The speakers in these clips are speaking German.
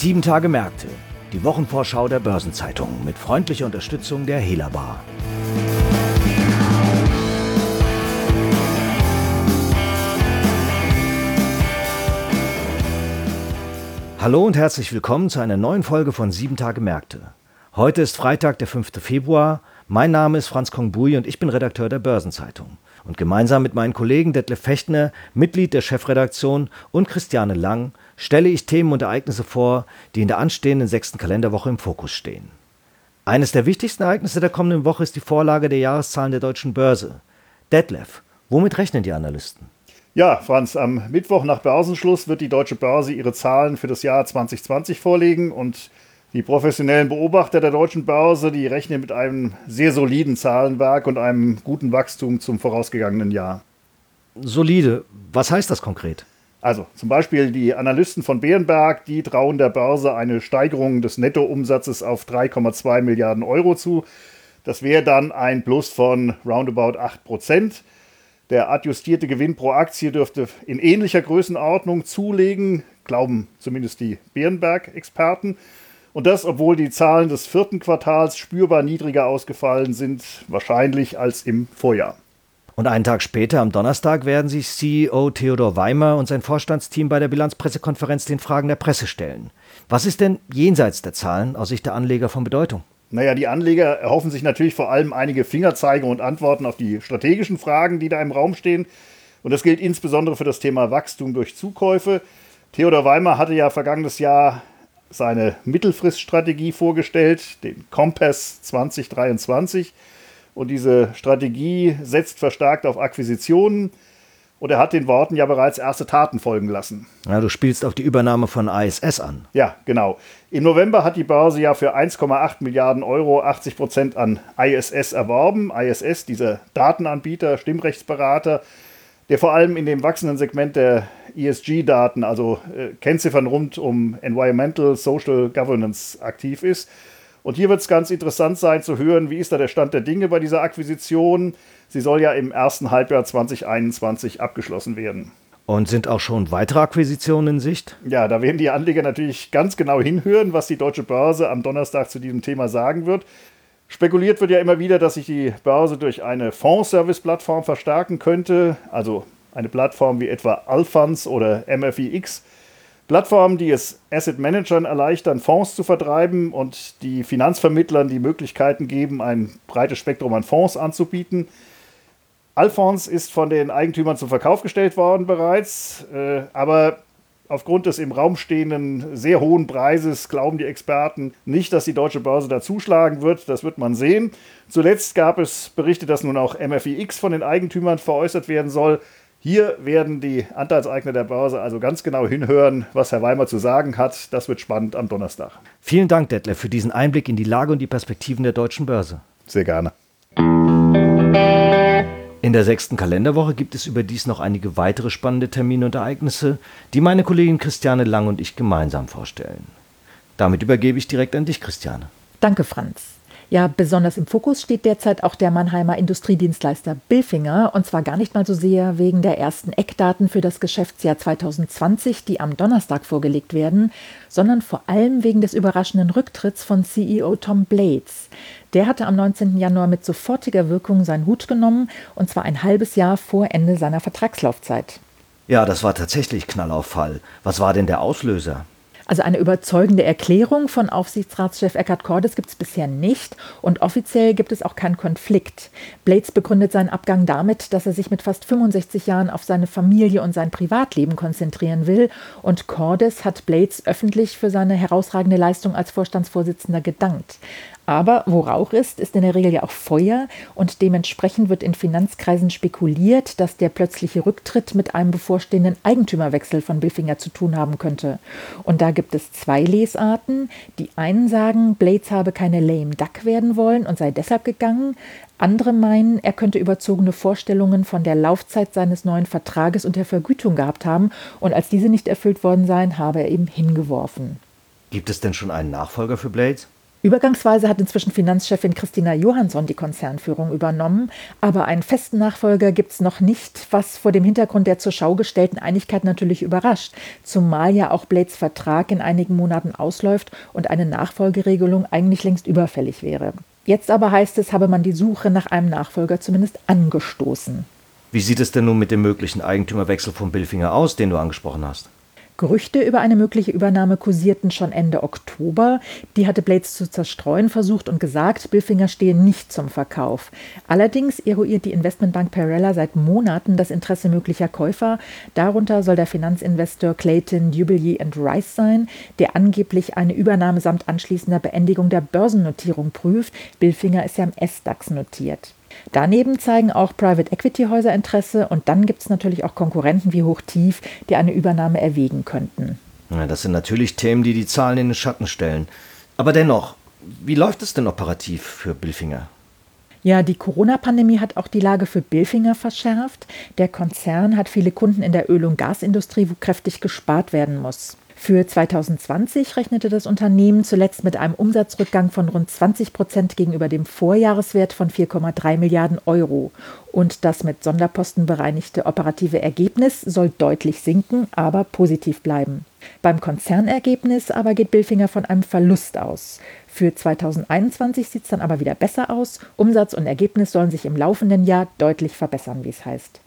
7 Tage Märkte, die Wochenvorschau der Börsenzeitung mit freundlicher Unterstützung der Helabar. Hallo und herzlich willkommen zu einer neuen Folge von 7 Tage Märkte. Heute ist Freitag, der 5. Februar. Mein Name ist Franz Kongbui und ich bin Redakteur der Börsenzeitung. Und gemeinsam mit meinen Kollegen Detlef Fechtner, Mitglied der Chefredaktion, und Christiane Lang stelle ich Themen und Ereignisse vor, die in der anstehenden 6. Kalenderwoche im Fokus stehen. Eines der wichtigsten Ereignisse der kommenden Woche ist die Vorlage der Jahreszahlen der Deutschen Börse. Detlef, womit rechnen die Analysten? Ja, Franz, am Mittwoch nach Börsenschluss wird die Deutsche Börse ihre Zahlen für das Jahr 2020 vorlegen und die professionellen Beobachter der Deutschen Börse, die rechnen mit einem sehr soliden Zahlenwerk und einem guten Wachstum zum vorausgegangenen Jahr. Solide, was heißt das konkret? Also zum Beispiel die Analysten von Berenberg, die trauen der Börse eine Steigerung des Nettoumsatzes auf 3,2 Milliarden Euro zu. Das wäre dann ein Plus von roundabout 8%. Der adjustierte Gewinn pro Aktie dürfte in ähnlicher Größenordnung zulegen, glauben zumindest die Berenberg-Experten. Und das, obwohl die Zahlen des 4. Quartals spürbar niedriger ausgefallen sind, wahrscheinlich als im Vorjahr. Und einen Tag später, am Donnerstag, werden sich CEO Theodor Weimer und sein Vorstandsteam bei der Bilanzpressekonferenz den Fragen der Presse stellen. Was ist denn jenseits der Zahlen aus Sicht der Anleger von Bedeutung? Naja, die Anleger erhoffen sich natürlich vor allem einige Fingerzeige und Antworten auf die strategischen Fragen, die da im Raum stehen. Und das gilt insbesondere für das Thema Wachstum durch Zukäufe. Theodor Weimer hatte ja vergangenes Jahr seine Mittelfriststrategie vorgestellt, den Kompass 2023. Und diese Strategie setzt verstärkt auf Akquisitionen. Und er hat den Worten ja bereits erste Taten folgen lassen. Ja, du spielst auf die Übernahme von ISS an. Ja, genau. Im November hat die Börse ja für 1,8 Milliarden Euro 80% an ISS erworben. ISS, dieser Datenanbieter, Stimmrechtsberater, der vor allem in dem wachsenden Segment der ESG-Daten, also Kennziffern rund um Environmental, Social Governance aktiv ist. Und hier wird es ganz interessant sein zu hören, wie ist da der Stand der Dinge bei dieser Akquisition. Sie soll ja im ersten Halbjahr 2021 abgeschlossen werden. Und sind auch schon weitere Akquisitionen in Sicht? Ja, da werden die Anleger natürlich ganz genau hinhören, was die Deutsche Börse am Donnerstag zu diesem Thema sagen wird. Spekuliert wird ja immer wieder, dass sich die Börse durch eine Fonds-Service-Plattform verstärken könnte, also eine Plattform wie etwa Allfunds oder MFIX. Plattformen, die es Asset-Managern erleichtern, Fonds zu vertreiben und die Finanzvermittlern die Möglichkeiten geben, ein breites Spektrum an Fonds anzubieten. Allfonds ist von den Eigentümern zum Verkauf gestellt worden bereits, aber aufgrund des im Raum stehenden sehr hohen Preises glauben die Experten nicht, dass die Deutsche Börse da zuschlagen wird. Das wird man sehen. Zuletzt gab es Berichte, dass nun auch MFIX von den Eigentümern veräußert werden soll. Hier werden die Anteilseigner der Börse also ganz genau hinhören, was Herr Weimer zu sagen hat. Das wird spannend am Donnerstag. Vielen Dank, Detlef, für diesen Einblick in die Lage und die Perspektiven der Deutschen Börse. Sehr gerne. In der 6. Kalenderwoche gibt es überdies noch einige weitere spannende Termine und Ereignisse, die meine Kollegin Christiane Lang und ich gemeinsam vorstellen. Damit übergebe ich direkt an dich, Christiane. Danke, Franz. Ja, besonders im Fokus steht derzeit auch der Mannheimer Industriedienstleister Bilfinger, und zwar gar nicht mal so sehr wegen der ersten Eckdaten für das Geschäftsjahr 2020, die am Donnerstag vorgelegt werden, sondern vor allem wegen des überraschenden Rücktritts von CEO Tom Blades. Der hatte am 19. Januar mit sofortiger Wirkung seinen Hut genommen, und zwar ein halbes Jahr vor Ende seiner Vertragslaufzeit. Ja, das war tatsächlich Knallauffall. Was war denn der Auslöser? Also eine überzeugende Erklärung von Aufsichtsratschef Eckhard Cordes gibt es bisher nicht, und offiziell gibt es auch keinen Konflikt. Blades begründet seinen Abgang damit, dass er sich mit fast 65 Jahren auf seine Familie und sein Privatleben konzentrieren will, und Cordes hat Blades öffentlich für seine herausragende Leistung als Vorstandsvorsitzender gedankt. Aber wo Rauch ist, ist in der Regel ja auch Feuer, und dementsprechend wird in Finanzkreisen spekuliert, dass der plötzliche Rücktritt mit einem bevorstehenden Eigentümerwechsel von Bilfinger zu tun haben könnte. Und da gibt es zwei Lesarten. Die einen sagen, Blades habe keine lame duck werden wollen und sei deshalb gegangen. Andere meinen, er könnte überzogene Vorstellungen von der Laufzeit seines neuen Vertrages und der Vergütung gehabt haben, und als diese nicht erfüllt worden seien, habe er eben hingeworfen. Gibt es denn schon einen Nachfolger für Blades? Übergangsweise hat inzwischen Finanzchefin Christina Johansson die Konzernführung übernommen, aber einen festen Nachfolger gibt es noch nicht, was vor dem Hintergrund der zur Schau gestellten Einigkeit natürlich überrascht, zumal ja auch Blades Vertrag in einigen Monaten ausläuft und eine Nachfolgeregelung eigentlich längst überfällig wäre. Jetzt aber heißt es, habe man die Suche nach einem Nachfolger zumindest angestoßen. Wie sieht es denn nun mit dem möglichen Eigentümerwechsel von Bilfinger aus, den du angesprochen hast? Gerüchte über eine mögliche Übernahme kursierten schon Ende Oktober. Die hatte Blades zu zerstreuen versucht und gesagt, Bilfinger stehe nicht zum Verkauf. Allerdings eruiert die Investmentbank Perella seit Monaten das Interesse möglicher Käufer. Darunter soll der Finanzinvestor Clayton, Dubilier Rice sein, der angeblich eine Übernahme samt anschließender Beendigung der Börsennotierung prüft. Bilfinger ist ja im SDAX notiert. Daneben zeigen auch Private-Equity-Häuser Interesse und dann gibt es natürlich auch Konkurrenten wie Hochtief, die eine Übernahme erwägen könnten. Ja, das sind natürlich Themen, die die Zahlen in den Schatten stellen. Aber dennoch, wie läuft es denn operativ für Bilfinger? Ja, die Corona-Pandemie hat auch die Lage für Bilfinger verschärft. Der Konzern hat viele Kunden in der Öl- und Gasindustrie, wo kräftig gespart werden muss. Für 2020 rechnete das Unternehmen zuletzt mit einem Umsatzrückgang von rund 20% gegenüber dem Vorjahreswert von 4,3 Milliarden Euro. Und das mit Sonderposten bereinigte operative Ergebnis soll deutlich sinken, aber positiv bleiben. Beim Konzernergebnis aber geht Bilfinger von einem Verlust aus. Für 2021 sieht es dann aber wieder besser aus. Umsatz und Ergebnis sollen sich im laufenden Jahr deutlich verbessern, wie es heißt.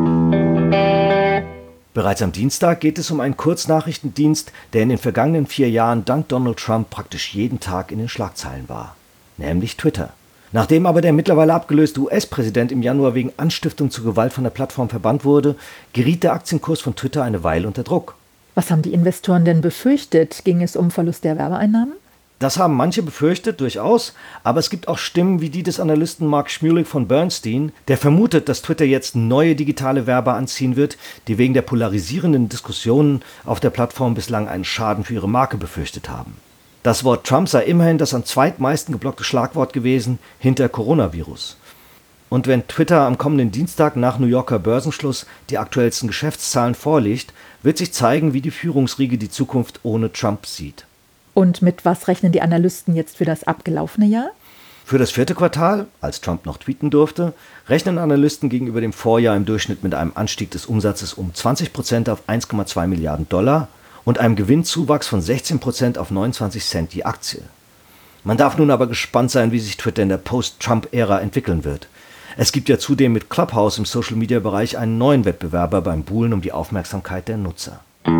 Bereits am Dienstag geht es um einen Kurznachrichtendienst, der in den vergangenen 4 Jahren dank Donald Trump praktisch jeden Tag in den Schlagzeilen war, nämlich Twitter. Nachdem aber der mittlerweile abgelöste US-Präsident im Januar wegen Anstiftung zu Gewalt von der Plattform verbannt wurde, geriet der Aktienkurs von Twitter eine Weile unter Druck. Was haben die Investoren denn befürchtet? Ging es um Verlust der Werbeeinnahmen? Das haben manche befürchtet, durchaus, aber es gibt auch Stimmen wie die des Analysten Mark Schmulik von Bernstein, der vermutet, dass Twitter jetzt neue digitale Werber anziehen wird, die wegen der polarisierenden Diskussionen auf der Plattform bislang einen Schaden für ihre Marke befürchtet haben. Das Wort Trump sei immerhin das am zweitmeisten geblockte Schlagwort gewesen hinter Coronavirus. Und wenn Twitter am kommenden Dienstag nach New Yorker Börsenschluss die aktuellsten Geschäftszahlen vorlegt, wird sich zeigen, wie die Führungsriege die Zukunft ohne Trump sieht. Und mit was rechnen die Analysten jetzt für das abgelaufene Jahr? Für das 4. Quartal, als Trump noch tweeten durfte, rechnen Analysten gegenüber dem Vorjahr im Durchschnitt mit einem Anstieg des Umsatzes um 20% auf 1,2 Milliarden Dollar und einem Gewinnzuwachs von 16% auf 29 Cent die Aktie. Man darf nun aber gespannt sein, wie sich Twitter in der Post-Trump-Ära entwickeln wird. Es gibt ja zudem mit Clubhouse im Social-Media-Bereich einen neuen Wettbewerber beim Buhlen um die Aufmerksamkeit der Nutzer.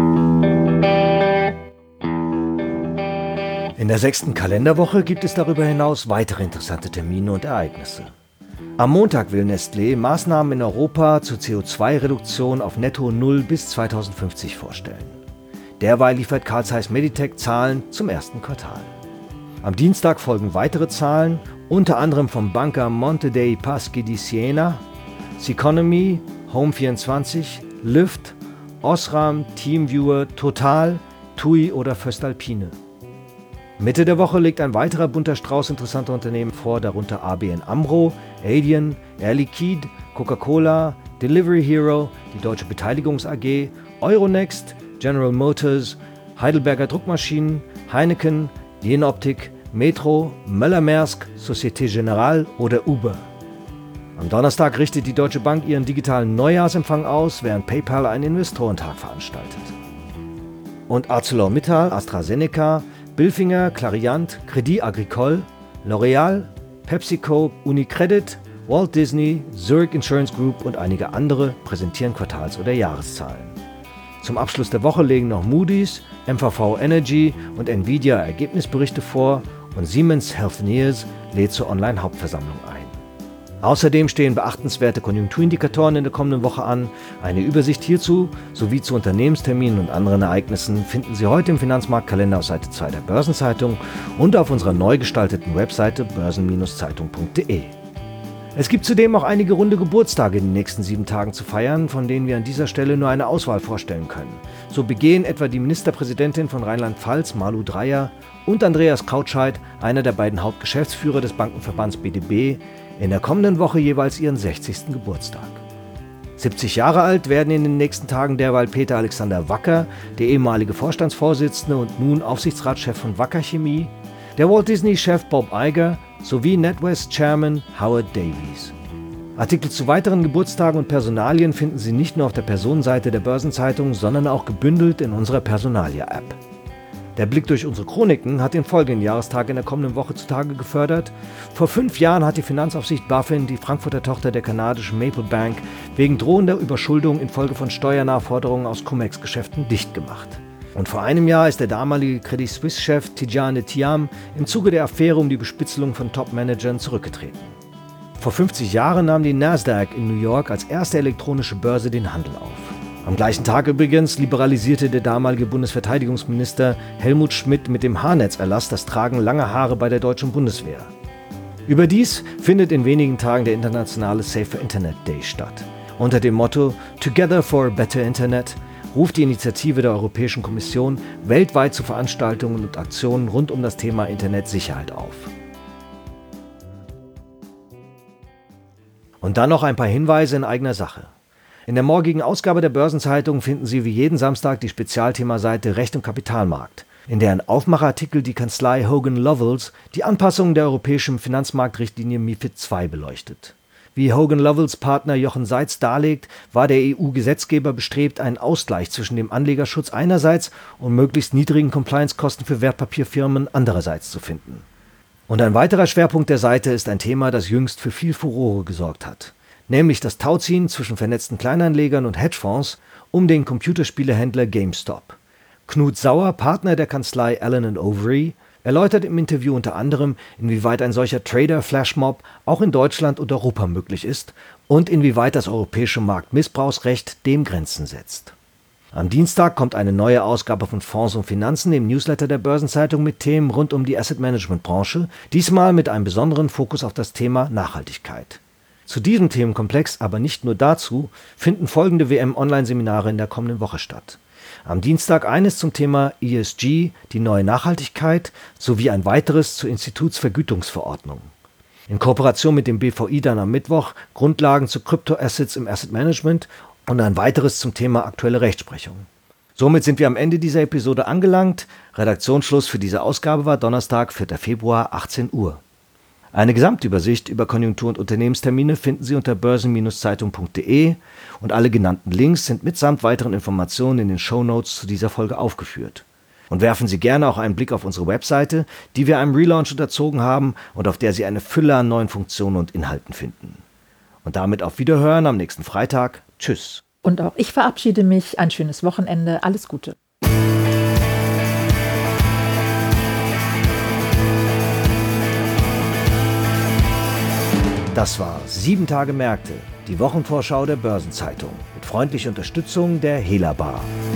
In der 6. Kalenderwoche gibt es darüber hinaus weitere interessante Termine und Ereignisse. Am Montag will Nestlé Maßnahmen in Europa zur CO2-Reduktion auf netto Null bis 2050 vorstellen. Derweil liefert Carl Zeiss Meditec Zahlen zum 1. Quartal. Am Dienstag folgen weitere Zahlen, unter anderem vom Banca Monte dei Paschi di Siena, Ceconomy, Home24, Lyft, Osram, Teamviewer, Total, TUI oder Voestalpine. Mitte der Woche legt ein weiterer bunter Strauß interessanter Unternehmen vor, darunter ABN AMRO, Adyen, Air Liquide, Coca-Cola, Delivery Hero, die Deutsche Beteiligungs AG, Euronext, General Motors, Heidelberger Druckmaschinen, Heineken, Jenoptik, Metro, Möller-Maersk, Société Générale oder Uber. Am Donnerstag richtet die Deutsche Bank ihren digitalen Neujahrsempfang aus, während PayPal einen Investorentag veranstaltet. Und ArcelorMittal, AstraZeneca, Bilfinger, Clariant, Crédit Agricole, L'Oréal, PepsiCo, Unicredit, Walt Disney, Zurich Insurance Group und einige andere präsentieren Quartals- oder Jahreszahlen. Zum Abschluss der Woche legen noch Moody's, MVV Energy und Nvidia Ergebnisberichte vor und Siemens Healthineers lädt zur Online-Hauptversammlung ein. Außerdem stehen beachtenswerte Konjunkturindikatoren in der kommenden Woche an. Eine Übersicht hierzu sowie zu Unternehmensterminen und anderen Ereignissen finden Sie heute im Finanzmarktkalender auf Seite 2 der Börsenzeitung und auf unserer neu gestalteten Webseite börsen-zeitung.de. Es gibt zudem auch einige runde Geburtstage in den nächsten 7 Tagen zu feiern, von denen wir an dieser Stelle nur eine Auswahl vorstellen können. So begehen etwa die Ministerpräsidentin von Rheinland-Pfalz, Malu Dreyer, und Andreas Krautscheidt, einer der beiden Hauptgeschäftsführer des Bankenverbands BDB, in der kommenden Woche jeweils ihren 60. Geburtstag. 70 Jahre alt werden in den nächsten Tagen derweil Peter Alexander Wacker, der ehemalige Vorstandsvorsitzende und nun Aufsichtsratschef von Wacker Chemie, der Walt Disney-Chef Bob Iger sowie NatWest-Chairman Howard Davies. Artikel zu weiteren Geburtstagen und Personalien finden Sie nicht nur auf der Personenseite der Börsenzeitung, sondern auch gebündelt in unserer Personalia-App. Der Blick durch unsere Chroniken hat den folgenden Jahrestag in der kommenden Woche zutage gefördert. Vor 5 Jahren hat die Finanzaufsicht BaFin die Frankfurter Tochter der kanadischen Maple Bank wegen drohender Überschuldung infolge von Steuernachforderungen aus Cum-Ex-Geschäften dicht gemacht. Und vor einem Jahr ist der damalige Credit Suisse-Chef Tidjane Thiam im Zuge der Affäre um die Bespitzelung von Top-Managern zurückgetreten. Vor 50 Jahren nahm die Nasdaq in New York als erste elektronische Börse den Handel auf. Am gleichen Tag übrigens liberalisierte der damalige Bundesverteidigungsminister Helmut Schmidt mit dem Haarnetzerlass das Tragen langer Haare bei der deutschen Bundeswehr. Überdies findet in wenigen Tagen der internationale Safer Internet Day statt. Unter dem Motto Together for a Better Internet ruft die Initiative der Europäischen Kommission weltweit zu Veranstaltungen und Aktionen rund um das Thema Internetsicherheit auf. Und dann noch ein paar Hinweise in eigener Sache. In der morgigen Ausgabe der Börsenzeitung finden Sie wie jeden Samstag die Spezialthemaseite Recht und Kapitalmarkt, in deren Aufmachartikel die Kanzlei Hogan Lovells die Anpassungen der europäischen Finanzmarktrichtlinie MiFID II beleuchtet. Wie Hogan Lovells Partner Jochen Seitz darlegt, war der EU-Gesetzgeber bestrebt, einen Ausgleich zwischen dem Anlegerschutz einerseits und möglichst niedrigen Compliance-Kosten für Wertpapierfirmen andererseits zu finden. Und ein weiterer Schwerpunkt der Seite ist ein Thema, das jüngst für viel Furore gesorgt hat, nämlich das Tauziehen zwischen vernetzten Kleinanlegern und Hedgefonds um den Computerspielehändler GameStop. Knut Sauer, Partner der Kanzlei Allen & Overy, erläutert im Interview unter anderem, inwieweit ein solcher Trader-Flashmob auch in Deutschland und Europa möglich ist und inwieweit das europäische Marktmissbrauchsrecht dem Grenzen setzt. Am Dienstag kommt eine neue Ausgabe von Fonds und Finanzen im Newsletter der Börsenzeitung mit Themen rund um die Asset-Management-Branche, diesmal mit einem besonderen Fokus auf das Thema Nachhaltigkeit. Zu diesem Themenkomplex, aber nicht nur dazu, finden folgende WM-Online-Seminare in der kommenden Woche statt. Am Dienstag eines zum Thema ESG, die neue Nachhaltigkeit, sowie ein weiteres zur Institutsvergütungsverordnung. In Kooperation mit dem BVI dann am Mittwoch Grundlagen zu Kryptoassets im Asset Management und ein weiteres zum Thema aktuelle Rechtsprechung. Somit sind wir am Ende dieser Episode angelangt. Redaktionsschluss für diese Ausgabe war Donnerstag, 4. Februar, 18 Uhr. Eine Gesamtübersicht über Konjunktur- und Unternehmenstermine finden Sie unter börsen-zeitung.de und alle genannten Links sind mitsamt weiteren Informationen in den Shownotes zu dieser Folge aufgeführt. Und werfen Sie gerne auch einen Blick auf unsere Webseite, die wir einem Relaunch unterzogen haben und auf der Sie eine Fülle an neuen Funktionen und Inhalten finden. Und damit auf Wiederhören am nächsten Freitag. Tschüss. Und auch ich verabschiede mich. Ein schönes Wochenende. Alles Gute. Das war 7 Tage Märkte, die Wochenvorschau der Börsenzeitung mit freundlicher Unterstützung der Hela Bar.